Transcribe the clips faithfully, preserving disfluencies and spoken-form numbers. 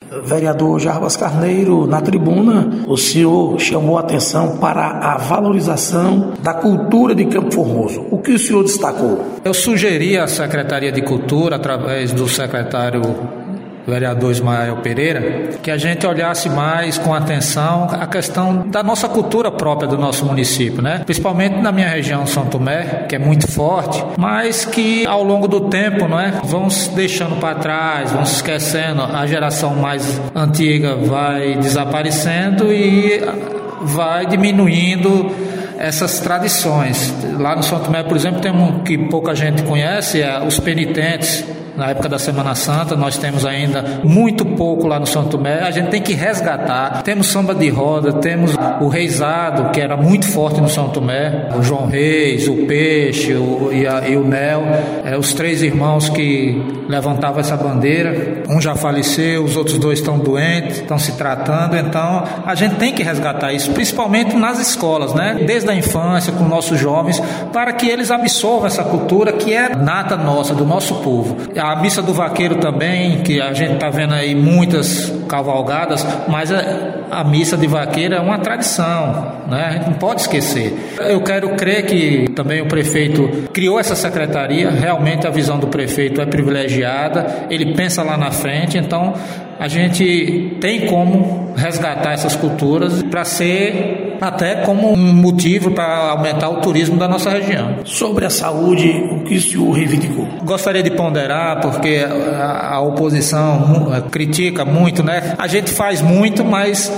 Vereador Jarbas Carneiro, na tribuna, o senhor chamou a atenção para a valorização da cultura de Campo Formoso. O que o senhor destacou? Eu sugeri à Secretaria de Cultura, através do secretário vereador Ismael Pereira, que a gente olhasse mais com atenção a questão da nossa cultura própria do nosso município, né? Principalmente na minha região São Tomé, que é muito forte, mas que ao longo do tempo, não é, vão se deixando para trás, vão se esquecendo, a geração mais antiga vai desaparecendo e vai diminuindo essas tradições. Lá no São Tomé, por exemplo, tem um que pouca gente conhece, é os penitentes. Na época da Semana Santa, nós temos ainda muito pouco lá no São Tomé. A gente tem que resgatar. Temos samba de roda, temos o reizado, que era muito forte no São Tomé. O João Reis, o Peixe o, e, a, e o Nel, é, os três irmãos que levantavam essa bandeira. Um já faleceu, os outros dois estão doentes, estão se tratando. Então, a gente tem que resgatar isso, principalmente nas escolas, né? Desde a infância, com nossos jovens, para que eles absorvam essa cultura que é nata nossa, do nosso povo. A missa do vaqueiro também, que a gente está vendo aí muitas cavalgadas, mas a, a missa de vaqueiro é uma tradição, né? A gente não pode esquecer. Eu quero crer que também o prefeito criou essa secretaria, realmente a visão do prefeito é privilegiada, ele pensa lá na frente, então a gente tem como resgatar essas culturas para ser até como um motivo para aumentar o turismo da nossa região. Sobre a saúde, o que o senhor reivindicou? Gostaria de ponderar, porque a, a oposição critica muito, né? A gente faz muito, mas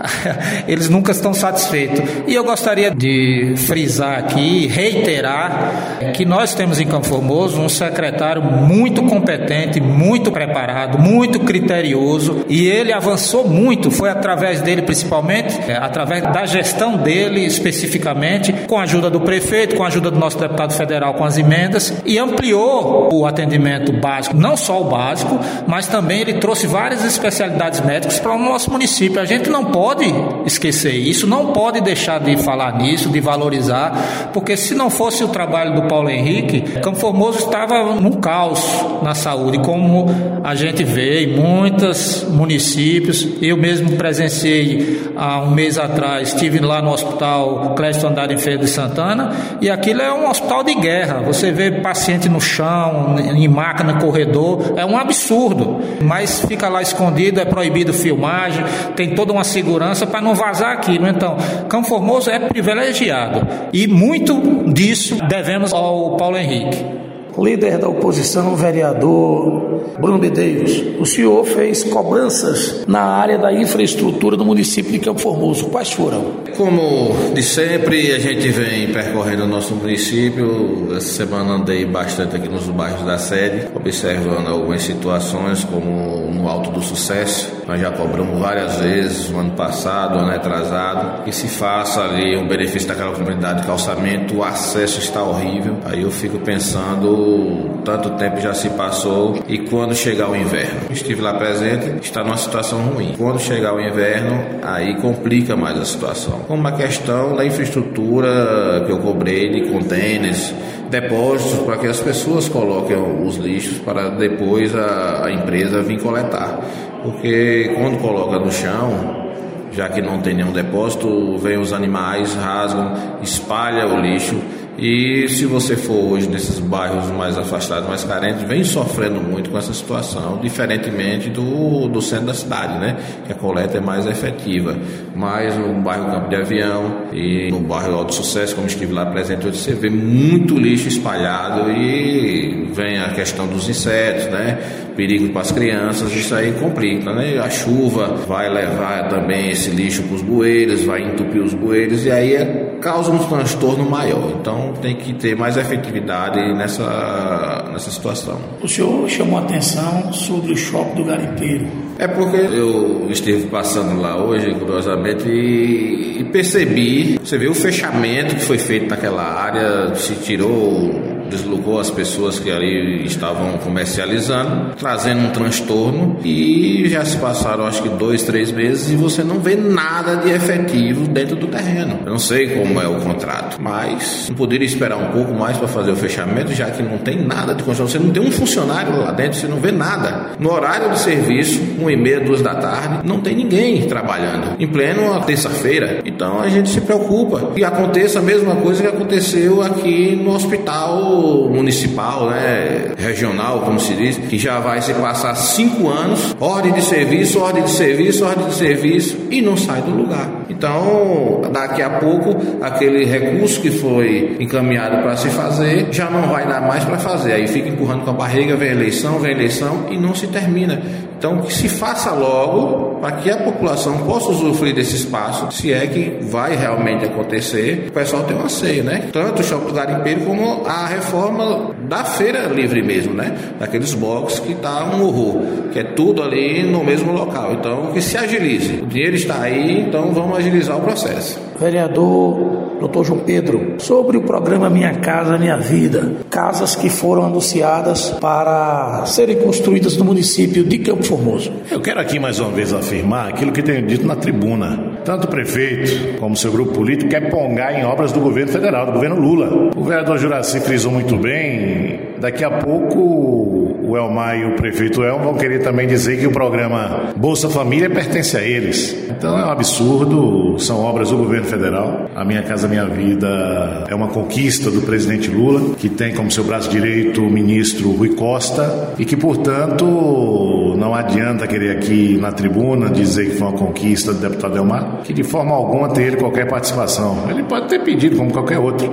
eles nunca estão satisfeitos. E eu gostaria de frisar aqui, reiterar, que nós temos em Campo Formoso um secretário muito competente, muito preparado, muito criterioso, e ele avançou muito, foi através dele principalmente, é, através da gestão dele especificamente, com a ajuda do prefeito, com a ajuda do nosso deputado federal com as emendas, e ampliou o atendimento básico, não só o básico, mas também ele trouxe várias especialidades médicas para o nosso município. A gente não pode esquecer isso, não pode deixar de falar nisso, de valorizar, porque se não fosse o trabalho do Paulo Henrique, Campo Formoso estava num caos na saúde, como a gente vê em muitos municípios. Eu mesmo presenciei há um mês atrás, estive lá no hospital Clécio Andrade em Feira de Santana, e aquilo é um hospital de guerra. Você vê paciente no chão, em maca no corredor, é um absurdo, mas fica lá escondido, é proibido filmagem, tem toda uma segurança para não vazar aquilo. Então, Campo Formoso é privilegiado, e muito disso devemos ao Paulo Henrique. Líder da oposição, o vereador Bruno Medeiros, o senhor fez cobranças na área da infraestrutura do município de Campo Formoso. Quais foram? Como de sempre, a gente vem percorrendo o nosso município. Essa semana andei bastante aqui nos bairros da sede, observando algumas situações, como no Alto do Sucesso. Nós já cobramos várias vezes, no ano passado, ano atrasado, que se faça ali um benefício daquela comunidade de calçamento. O acesso está horrível. Aí eu fico pensando, tanto tempo já se passou, e quando chegar o inverno, estive lá presente, está numa situação ruim. Quando chegar o inverno, aí complica mais a situação. Como a questão da infraestrutura que eu cobrei de contêineres, depósitos para que as pessoas coloquem os lixos para depois a, a empresa vir coletar. Porque quando coloca no chão, já que não tem nenhum depósito, vem os animais, rasgam, espalha o lixo. E se você for hoje nesses bairros mais afastados, mais carentes, vem sofrendo muito com essa situação, diferentemente do, do centro da cidade, né? Que a coleta é mais efetiva. Mas no bairro Campo de Avião e no bairro Alto Sucesso, como estive lá presente hoje, você vê muito lixo espalhado, e vem a questão dos insetos, né? Perigo para as crianças, isso aí complica, né? A chuva vai levar também esse lixo para os bueiros, vai entupir os bueiros, e aí é, causa um transtorno maior. Então tem que ter mais efetividade nessa, nessa situação. O senhor chamou a atenção sobre o shopping do Garimpeiro. É porque eu estive passando lá hoje, curiosamente, e, e percebi, você viu o fechamento que foi feito naquela área, se tirou deslocou as pessoas que ali estavam comercializando, trazendo um transtorno, e já se passaram acho que dois, três meses e você não vê nada de efetivo dentro do terreno. Eu não sei como é o contrato, mas não poderia esperar um pouco mais para fazer o fechamento, já que não tem nada de construção. Você não tem um funcionário lá dentro, você não vê nada. No horário de serviço, uma e meia, duas da tarde, não tem ninguém trabalhando, em pleno terça-feira. Então a gente se preocupa que aconteça a mesma coisa que aconteceu aqui no hospital municipal, né, regional, como se diz, que já vai se passar cinco anos, ordem de serviço, ordem de serviço, ordem de serviço, e não sai do lugar. Então, daqui a pouco, aquele recurso que foi encaminhado para se fazer, já não vai dar mais para fazer. Aí fica empurrando com a barriga, vem eleição, vem eleição, e não se termina. Então, que se faça logo, para que a população possa usufruir desse espaço, se é que vai realmente acontecer, o pessoal tem um anseio, né? Tanto o Shopping do Garimpeiro como a reforma da Feira Livre mesmo, né? Daqueles blocos que tá um horror, que é tudo ali no mesmo local. Então, que se agilize. O dinheiro está aí, então vamos agilizar o processo. Vereador doutor João Pedro, sobre o programa Minha Casa Minha Vida, casas que foram anunciadas para serem construídas no município de Campo Formoso. Eu quero aqui mais uma vez afirmar aquilo que tenho dito na tribuna. Tanto o prefeito como o seu grupo político quer pongar em obras do governo federal, do governo Lula. O vereador Juraci frisou muito bem, daqui a pouco o Elmar e o prefeito Elmo vão querer também dizer que o programa Bolsa Família pertence a eles. Então é um absurdo, são obras do governo federal. A Minha Casa Minha Vida é uma conquista do presidente Lula, que tem como seu braço direito o ministro Rui Costa, e que, portanto, não adianta querer aqui na tribuna dizer que foi uma conquista do deputado Elmar, que de forma alguma tem ele qualquer participação. Ele pode ter pedido, como qualquer outro,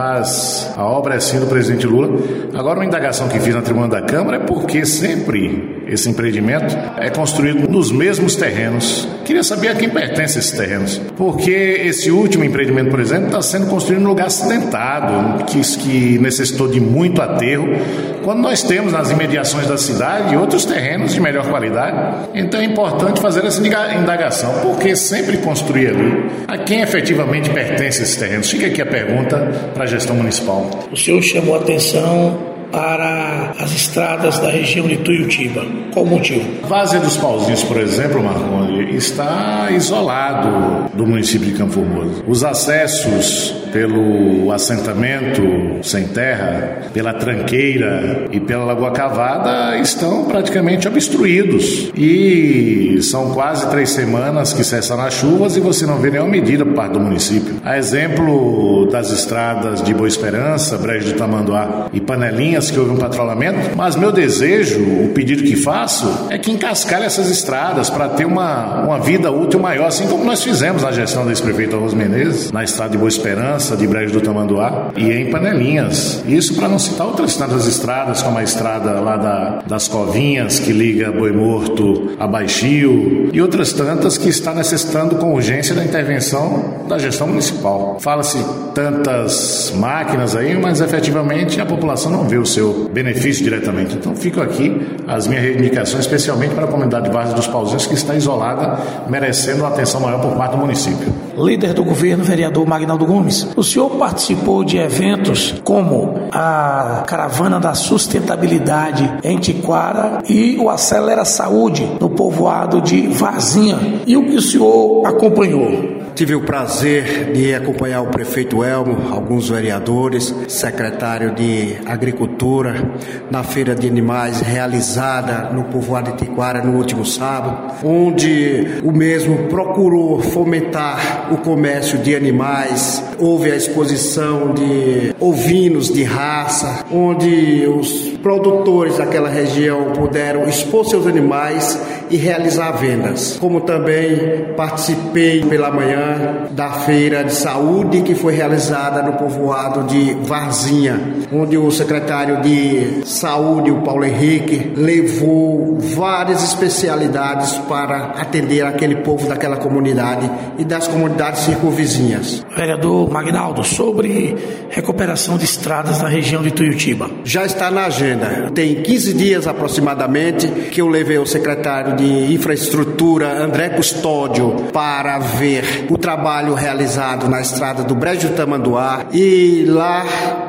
mas a obra é sim do presidente Lula. Agora, uma indagação que fiz na tribuna da Câmara é porque sempre esse empreendimento é construído nos mesmos terrenos. Queria saber a quem pertence esses terrenos, porque esse último empreendimento, por exemplo, está sendo construído em um lugar acidentado, que, que necessitou de muito aterro, quando nós temos nas imediações da cidade outros terrenos de melhor qualidade. Então é importante fazer essa indagação, porque sempre construir ali a quem efetivamente pertence esses terrenos. Fica aqui a pergunta para a gestão municipal. O senhor chamou a atenção para as estradas da região de Tuiutiba. Qual o motivo? Várzea dos Pauzinhos, por exemplo, Marconde, está isolado do município de Campo Formoso. Os acessos pelo assentamento sem terra, pela tranqueira e pela Lagoa Cavada estão praticamente obstruídos. E são quase três semanas que cessaram as chuvas e você não vê nenhuma medida por parte do município. A exemplo das estradas de Boa Esperança, Brejo do Tamanduá e Panelinha, que houve um patrulhamento, mas meu desejo, o pedido que faço, é que encascalhe essas estradas para ter uma, uma vida útil maior, assim como nós fizemos na gestão do ex-prefeito Arroz Menezes, na estrada de Boa Esperança, de Brejo do Tamanduá e em Panelinhas. Isso para não citar outras tantas estradas, como a estrada lá da, das Covinhas, que liga Boi Morto a Baixio, e outras tantas que está necessitando com urgência da intervenção da gestão municipal. Fala-se tantas máquinas aí, mas efetivamente a população não vê o seu benefício diretamente. Então fico aqui as minhas reivindicações, especialmente para a comunidade de Várzea dos Pauzinhos, que está isolada, merecendo uma atenção maior por parte do município. Líder do governo, vereador Magnaldo Gomes, o senhor participou de eventos como a Caravana da Sustentabilidade em Tiquara e o Acelera Saúde no povoado de Varzinha. E o que o senhor acompanhou? Tive o prazer de acompanhar o prefeito Elmo, alguns vereadores, secretário de Agricultura, na Feira de Animais realizada no povoado de Tiquara no último sábado, onde o mesmo procurou fomentar o comércio de animais. Houve a exposição de ovinos de raça, onde os produtores daquela região puderam expor seus animais e realizar vendas. Como também participei pela manhã da Feira de Saúde, que foi realizada no povoado de Varzinha, onde o secretário de Saúde, o Paulo Henrique, levou várias especialidades para atender aquele povo daquela comunidade e das comunidades circunvizinhas. Vereador Magnaldo, sobre recuperação de estradas na região de Tuiutiba. Já está na agenda. Tem quinze dias aproximadamente que eu levei o secretário de Infraestrutura, André Custódio, para ver o trabalho realizado na estrada do Brejo do Tamanduá, e lá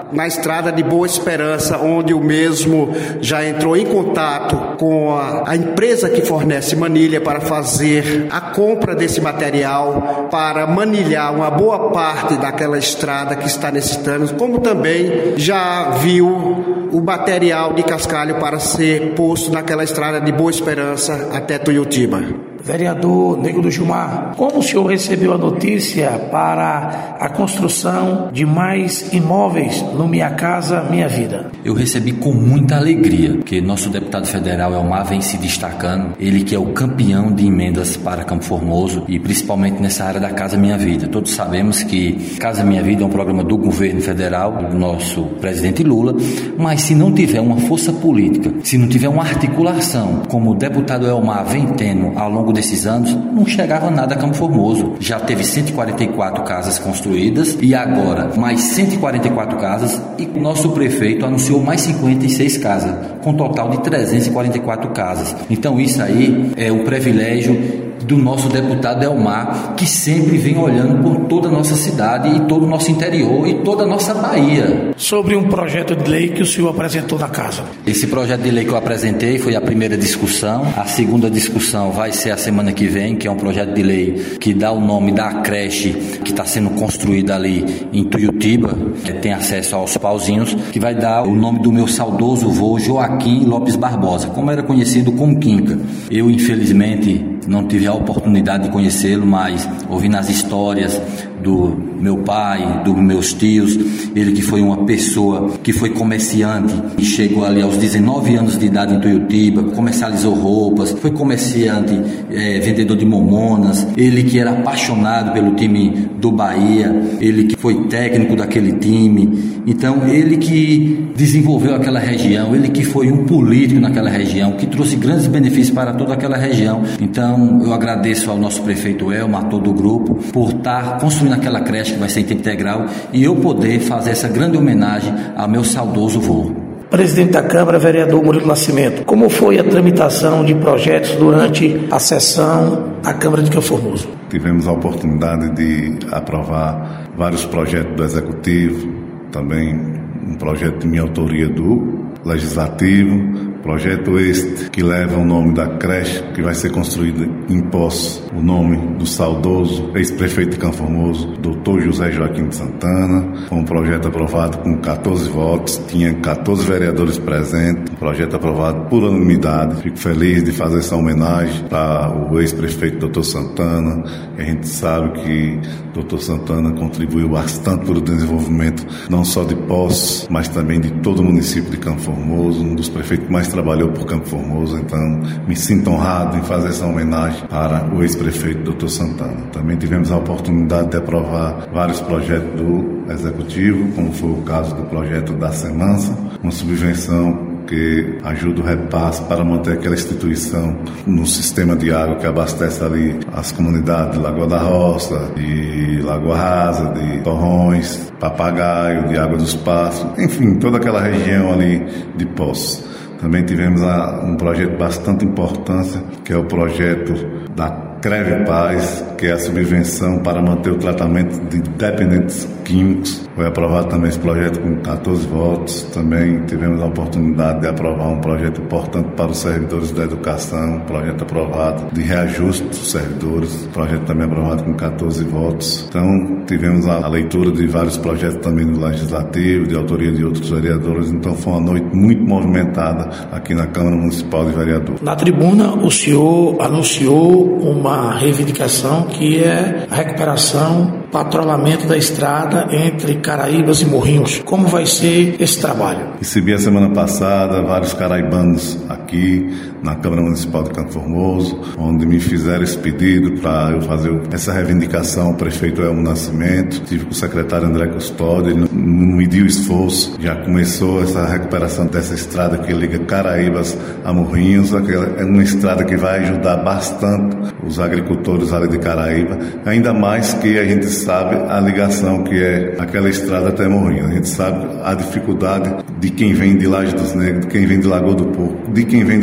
na estrada de Boa Esperança, onde o mesmo já entrou em contato com a, a empresa que fornece manilha para fazer a compra desse material, para manilhar uma boa parte daquela estrada que está necessitando, como também já viu o material de cascalho para ser posto naquela estrada de Boa Esperança até Tuiutiba. Vereador Nego do Gilmar, como o senhor recebeu a notícia para a construção de mais imóveis no Minha Casa Minha Vida? Eu recebi com muita alegria, porque nosso deputado federal Elmar vem se destacando, ele que é o campeão de emendas para Campo Formoso e principalmente nessa área da Casa Minha Vida. Todos sabemos que Casa Minha Vida é um programa do governo federal, do nosso presidente Lula, mas se não tiver uma força política, se não tiver uma articulação, como o deputado Elmar vem tendo ao longo desses anos, não chegava nada a Campo Formoso. Já teve cento e quarenta e quatro casas construídas e agora mais cento e quarenta e quatro casas, e o nosso prefeito anunciou mais cinquenta e seis casas, com um total de trezentas e quarenta e quatro casas. Então isso aí é o privilégio do nosso deputado Elmar, que sempre vem olhando por toda a nossa cidade e todo o nosso interior e toda a nossa Bahia. Sobre um projeto de lei que o senhor apresentou na casa. Esse projeto de lei que eu apresentei foi a primeira discussão. A segunda discussão vai ser a semana que vem, que é um projeto de lei que dá o nome da creche que está sendo construída ali em Tuiutiba, que tem acesso aos pauzinhos, que vai dar o nome do meu saudoso avô Joaquim Lopes Barbosa, como era conhecido como Quinca. Eu, infelizmente, não tive a oportunidade de conhecê-lo, mas ouvindo as histórias do meu pai, dos meus tios, ele que foi uma pessoa que foi comerciante e chegou ali aos dezenove anos de idade em Tuiutiba, comercializou roupas, foi comerciante, é, vendedor de momonas, ele que era apaixonado pelo time do Bahia, ele que foi técnico daquele time, então ele que desenvolveu aquela região, ele que foi um político naquela região, que trouxe grandes benefícios para toda aquela região. Então eu agradeço ao nosso prefeito Elmar, a todo o grupo, por estar construindo aquela creche que vai ser integral e eu poder fazer essa grande homenagem ao meu saudoso vô. Presidente da Câmara, vereador Murilo Nascimento, como foi a tramitação de projetos durante a sessão da Câmara de Campo Formoso? Tivemos a oportunidade de aprovar vários projetos do Executivo, também um projeto de minha autoria do Legislativo, projeto este que leva o nome da creche que vai ser construída em posse, o nome do saudoso ex-prefeito de Campo Formoso, doutor José Joaquim de Santana. Foi um projeto aprovado com catorze votos, tinha catorze vereadores presentes, um projeto aprovado por unanimidade. Fico feliz de fazer essa homenagem para o ex-prefeito doutor Santana. A gente sabe que doutor Santana contribuiu bastante para o desenvolvimento não só de Poços, mas também de todo o município de Campo Formoso, um dos prefeitos que mais trabalhou por Campo Formoso, então me sinto honrado em fazer essa homenagem para o ex-prefeito doutor Santana. Também tivemos a oportunidade de aprovar vários projetos do Executivo, como foi o caso do projeto da Semança, uma subvenção que ajuda o repasse para manter aquela instituição no sistema de água que abastece ali as comunidades de Lagoa da Roça, de Lagoa Rasa, de Torrões, Papagaio, de Água dos Passos, enfim, toda aquela região ali de Poços. Também tivemos a, um projeto de bastante importância, que é o projeto da Creve Paz, que é a subvenção para manter o tratamento de dependentes químicos. Foi aprovado também esse projeto com catorze votos. Também tivemos a oportunidade de aprovar um projeto importante para os servidores da educação, um projeto aprovado de reajuste dos servidores, um projeto também aprovado com catorze votos. Então, tivemos a leitura de vários projetos também no Legislativo, de autoria de outros vereadores. Então, foi uma noite muito movimentada aqui na Câmara Municipal de Vereadores. Na tribuna, o senhor anunciou uma reivindicação que é a recuperação, patrulhamento da estrada entre Caraíbas e Morrinhos. Como vai ser esse trabalho? Recebi a semana passada vários caraibanos aqui na Câmara Municipal de Campo Formoso, onde me fizeram esse pedido para eu fazer essa reivindicação ao prefeito Elmo Nascimento. Tive com o secretário André Custódio, ele não mediu esforço, já começou essa recuperação dessa estrada que liga Caraíbas a Morrinhos. É uma estrada que vai ajudar bastante os agricultores ali de Caraíba, ainda mais que a gente sabe a ligação que é aquela estrada até Morrinhos. A gente sabe a dificuldade de quem vem de Laje dos Negros, de quem vem de Lagoa do Porco, de quem vem do Sali,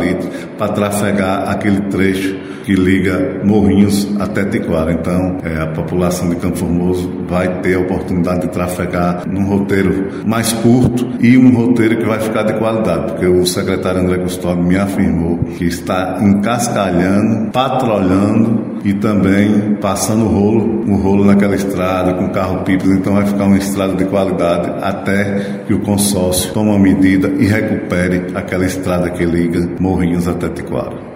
palito para trafegar aquele trecho que liga Morrinhos até Tiquara. Então, é, a população de Campo Formoso vai ter a oportunidade de trafegar num roteiro mais curto e um roteiro que vai ficar de qualidade, porque o secretário André Custódio me afirmou que está encascalhando, patrulhando e também passando o rolo, o rolo naquela estrada com carro-pipas. Então vai ficar uma estrada de qualidade até que o consórcio tome uma medida e recupere aquela estrada que liga Morrinhos até Tiquara.